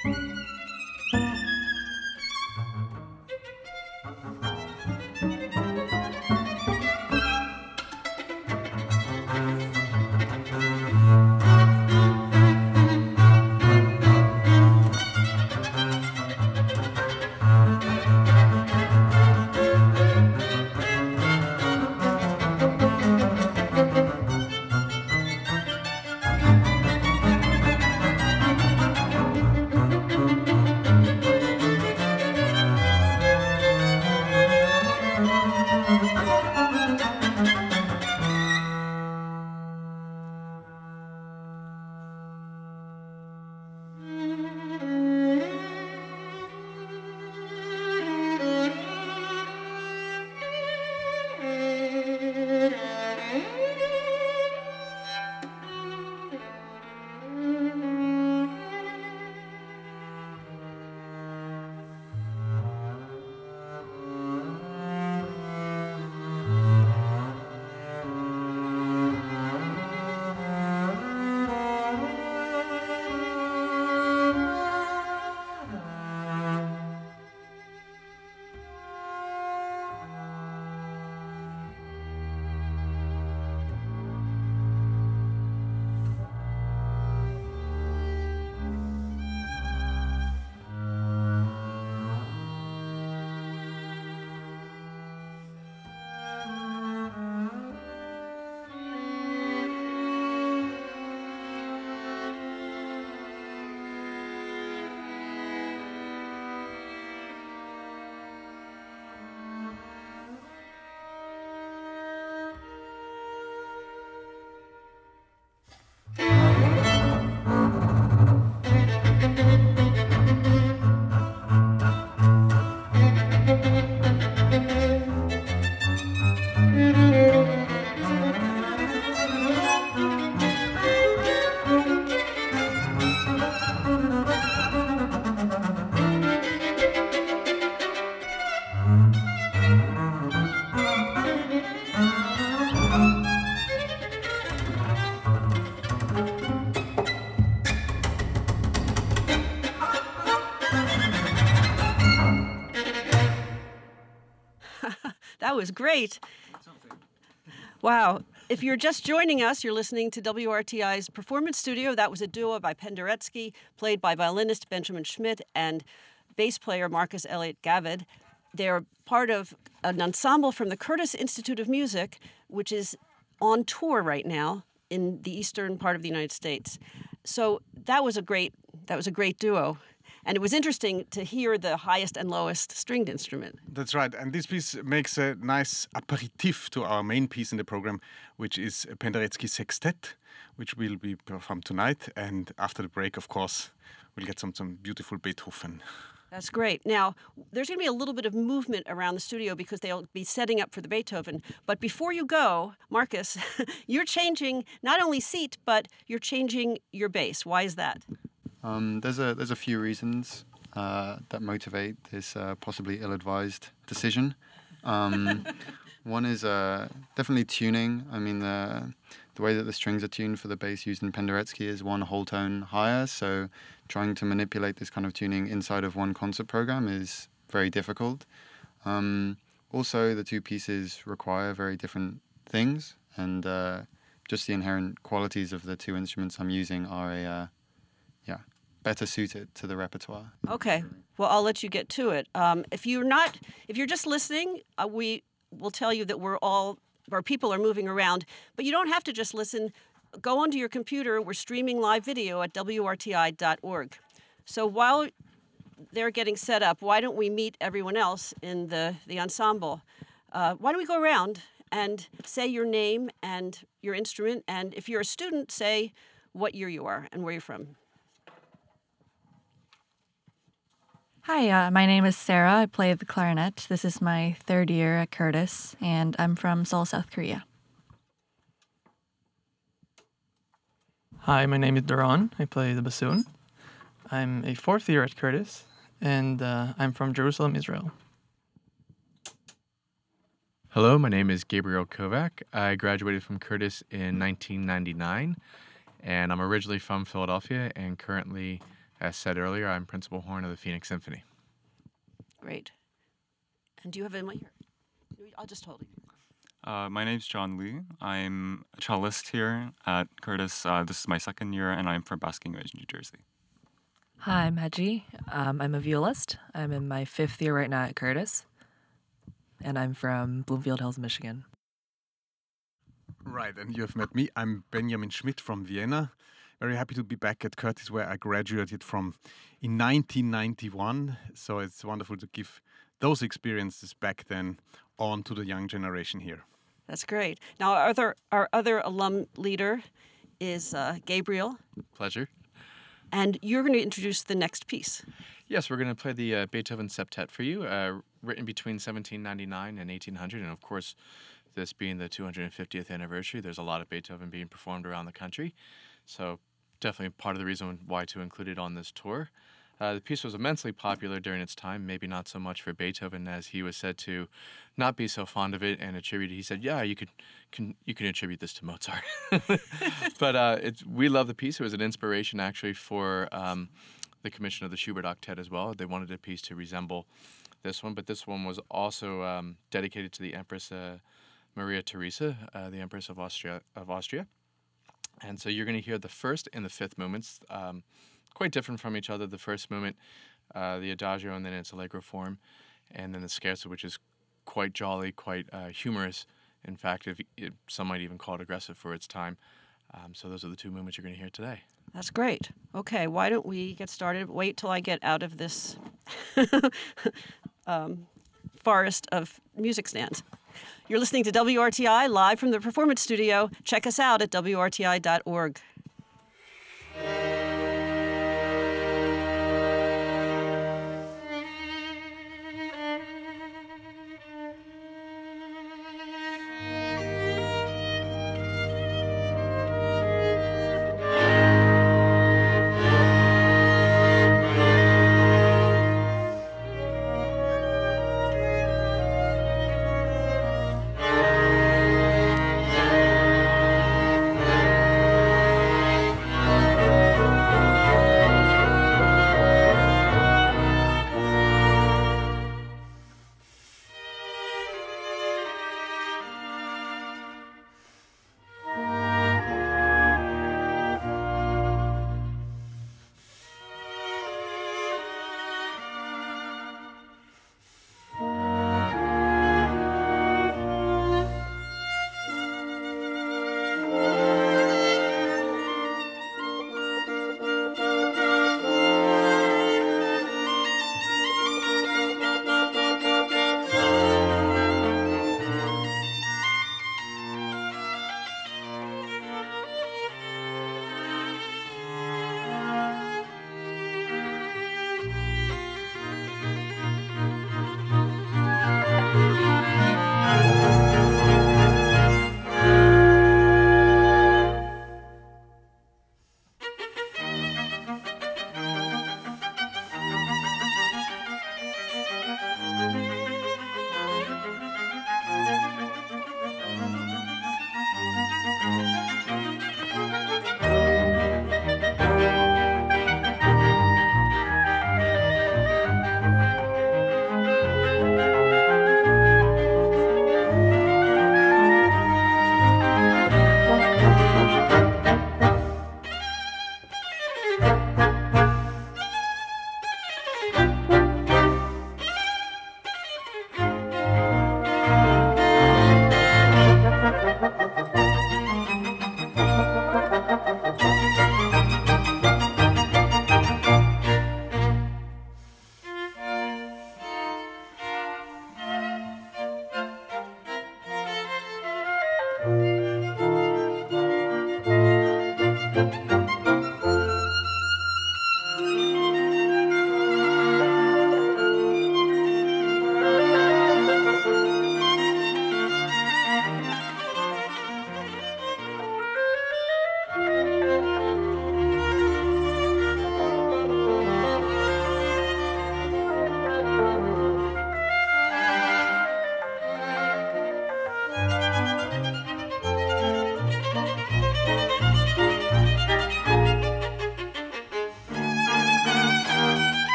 That was great. Wow. If you're just joining us, you're listening to WRTI's Performance Studio. That was a duo by Penderecki, played by violinist Benjamin Schmidt and bass player Marcus Elliott Gavid. They're part of an ensemble from the Curtis Institute of Music, which is on tour right now in the eastern part of the United States. So that was a great duo. And it was interesting to hear the highest and lowest stringed instrument. That's right. And this piece makes a nice aperitif to our main piece in the program, which is Penderecki Sextet, which will be performed tonight. And after the break, of course, we'll get some beautiful Beethoven. That's great. Now, there's going to be a little bit of movement around the studio because they'll be setting up for the Beethoven. But before you go, Marcus, you're changing not only seat, but you're changing your bass. Why is that? There's a few reasons that motivate this possibly ill-advised decision. One is definitely tuning. I mean, the way that the strings are tuned for the bass used in Penderecki is one whole tone higher, so trying to manipulate this kind of tuning inside of one concert program is very difficult. Also, the two pieces require very different things, and just the inherent qualities of the two instruments I'm using are better suited to the repertoire. Okay. Well, I'll let you get to it. If you're just listening, we will tell you that our people are moving around, but you don't have to just listen. Go onto your computer. We're streaming live video at WRTI.org. So while they're getting set up, why don't we meet everyone else in the ensemble? Why don't we go around and say your name and your instrument, and if you're a student, say what year you are and where you're from. Hi, my name is Sarah. I play the clarinet. This is my third year at Curtis, and I'm from Seoul, South Korea. Hi, my name is Daron. I play the bassoon. I'm a fourth year at Curtis, and I'm from Jerusalem, Israel. Hello, my name is Gabriel Kovac. I graduated from Curtis in 1999, and I'm originally from Philadelphia and currently As said earlier, I'm principal horn of the Phoenix Symphony. Great. And do you have a mic here? I'll just hold it. My name's John Lee. I'm a cellist here at Curtis. This is my second year, and I'm from Basking Ridge, New Jersey. Hi, I'm Hedgie. I'm a violist. I'm in my 5th year right now at Curtis, and I'm from Bloomfield Hills, Michigan. Right, and you have met me. I'm Benjamin Schmidt from Vienna. Very happy to be back at Curtis, where I graduated from in 1991. So it's wonderful to give those experiences back then on to the young generation here. That's great. Now, our other alum leader is Gabriel, Pleasure. and you're going to introduce the next piece. Yes, we're going to play the Beethoven Septet for you, written between 1799 and 1800. And of course, this being the 250th anniversary, there's a lot of Beethoven being performed around the country. So definitely part of the reason why to include it on this tour. The piece was immensely popular during its time, maybe not so much for Beethoven, as he was said to not be so fond of it and attributed. He said, "Yeah, you can attribute this to Mozart." But we love the piece. It was an inspiration actually for the commission of the Schubert Octet as well. They wanted a piece to resemble this one, but this one was also dedicated to the Empress Maria Theresa, the Empress of Austria. And so you're going to hear the first and the fifth movements. Quite different from each other. The first movement, the Adagio, and then its Allegro form, and then the Scherzo, which is quite jolly, quite humorous. In fact, some might even call it aggressive for its time. So those are the two movements you're going to hear today. That's great. Okay, why don't we get started? Wait till I get out of this forest of music stands. You're listening to WRTI live from the Performance Studio. Check us out at WRTI.org.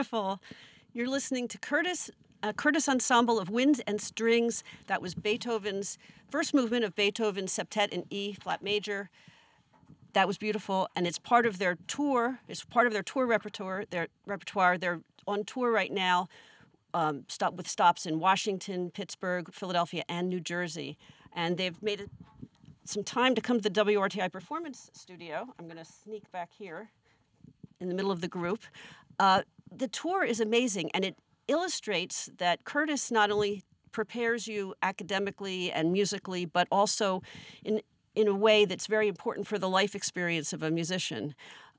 beautiful. You're listening to Curtis Ensemble of Winds and Strings. That was Beethoven's first movement of Beethoven's Septet in E flat major. That was beautiful, and it's part of their tour. It's part of their tour repertoire. They're on tour right now, with stops in Washington, Pittsburgh, Philadelphia, and New Jersey. And they've made some time to come to the WRTI Performance Studio. I'm going to sneak back here in the middle of the group. The tour is amazing, and it illustrates that Curtis not only prepares you academically and musically, but also in a way that's very important for the life experience of a musician.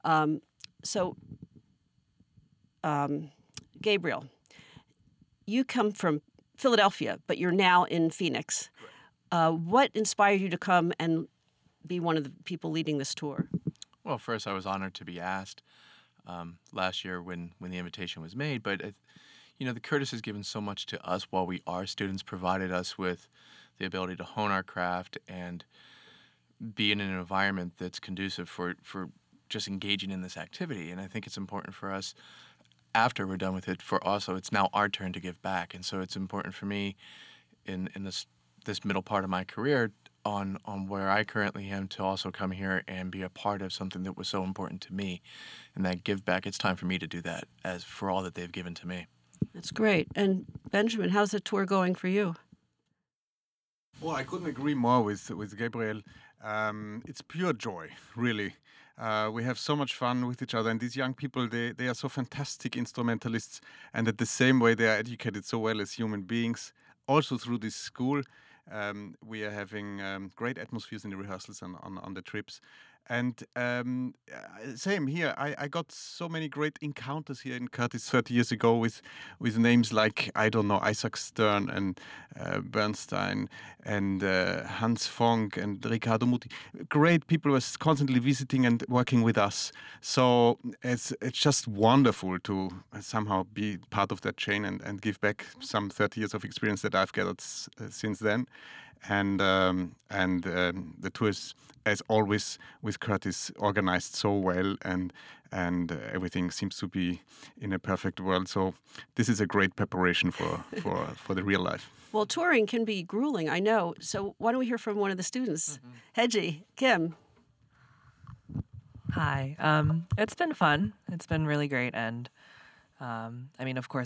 Gabriel, you come from Philadelphia, but you're now in Phoenix. What inspired you to come and be one of the people leading this tour? Well, first, I was honored to be asked last year when the invitation was made. But, the Curtis has given so much to us while we are students, provided us with the ability to hone our craft and be in an environment that's conducive for just engaging in this activity. And I think it's important for us, after we're done with it, it's now our turn to give back. And so it's important for me in this middle part of my career on where I currently am to also come here and be a part of something that was so important to me. And that give back, it's time for me to do that as for all that they've given to me. That's great. And Benjamin, how's the tour going for you? Well, I couldn't agree more with Gabriel. It's pure joy, really. We have so much fun with each other, and these young people, they are so fantastic instrumentalists, and at the same way they are educated so well as human beings. Also through this school, we are having great atmospheres in the rehearsals and on the trips. And same here. I got so many great encounters here in Curtis 30 years ago with names like, Isaac Stern and Bernstein and Hans Fonck and Riccardo Muti. Great people who are constantly visiting and working with us. So it's just wonderful to somehow be part of that chain and give back some 30 years of experience that I've gathered since then. And the tour is, as always, with Curtis, organized so well, and everything seems to be in a perfect world. So this is a great preparation for the real life. Well, touring can be grueling, I know. So why don't we hear from one of the students? Hedgie, Kim. Hi. It's been fun. It's been really great. And of course,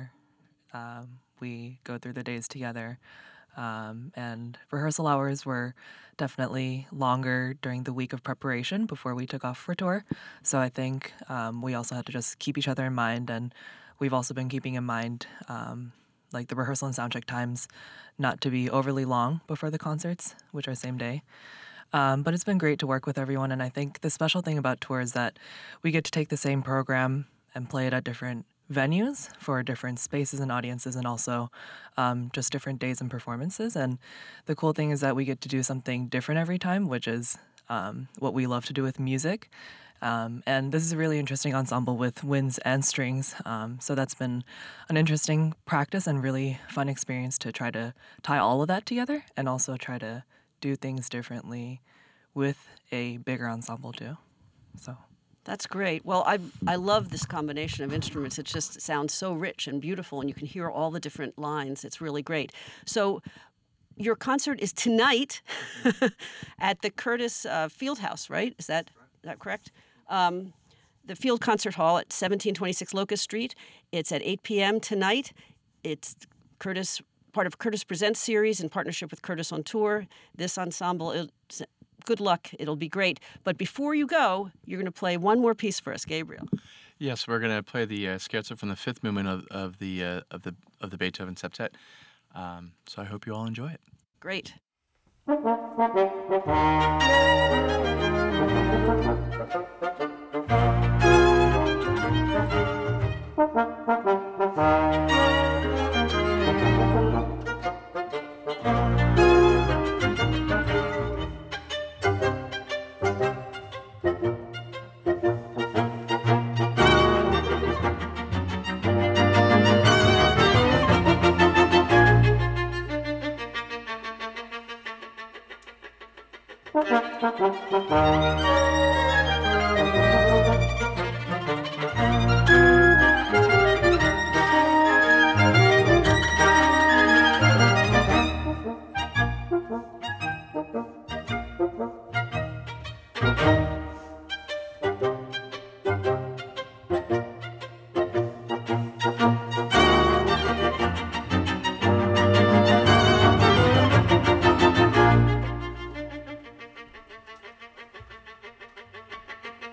we go through the days together. And rehearsal hours were definitely longer during the week of preparation before we took off for tour. So I think we also had to just keep each other in mind. And we've also been keeping in mind the rehearsal and soundcheck times not to be overly long before the concerts, which are same day. But it's been great to work with everyone. And I think the special thing about tour is that we get to take the same program and play it at different venues for different spaces and audiences, and also just different days and performances. And the cool thing is that we get to do something different every time, which is what we love to do with music. And this is a really interesting ensemble with winds and strings. So that's been an interesting practice and really fun experience to try to tie all of that together and also try to do things differently with a bigger ensemble too. So that's great. Well, I love this combination of instruments. It just sounds so rich and beautiful, and you can hear all the different lines. It's really great. So your concert is tonight at the Curtis Fieldhouse, right? Is that correct? The Field Concert Hall at 1726 Locust Street. It's at 8 p.m. tonight. It's part of Curtis Presents series in partnership with Curtis on Tour. This ensemble, good luck. It'll be great. But before you go, you're going to play one more piece for us, Gabriel. Yes, we're going to play the scherzo from the fifth movement of the Beethoven Septet. So I hope you all enjoy it. Great.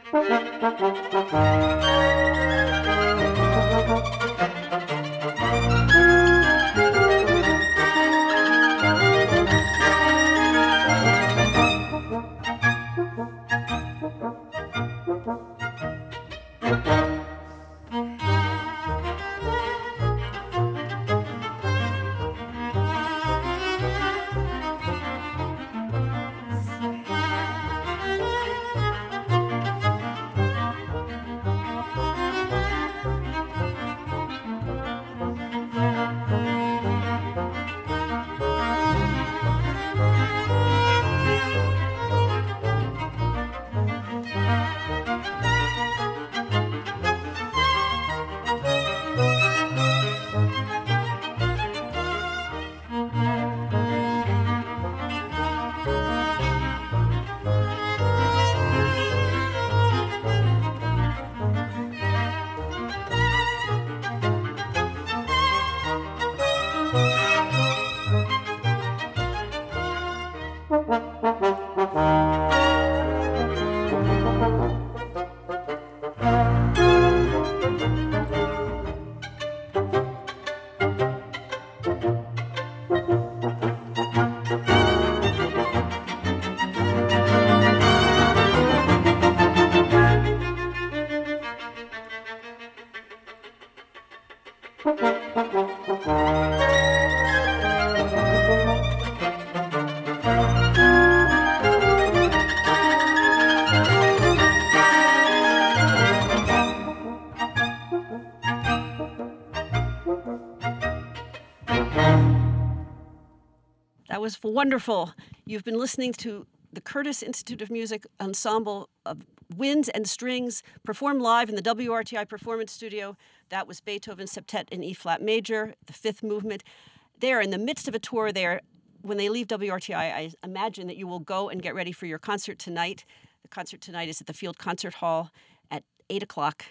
That was wonderful. You've been listening to the Curtis Institute of Music Ensemble of Winds and Strings performed live in the WRTI Performance Studio. That was Beethoven's Septet in E-flat major, the fifth movement. They're in the midst of a tour there. When they leave WRTI, I imagine that you will go and get ready for your concert tonight. The concert tonight is at the Field Concert Hall at 8 o'clock.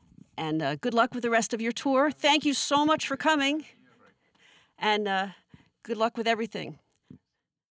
And good luck with the rest of your tour. Thank you so much for coming. And good luck with everything.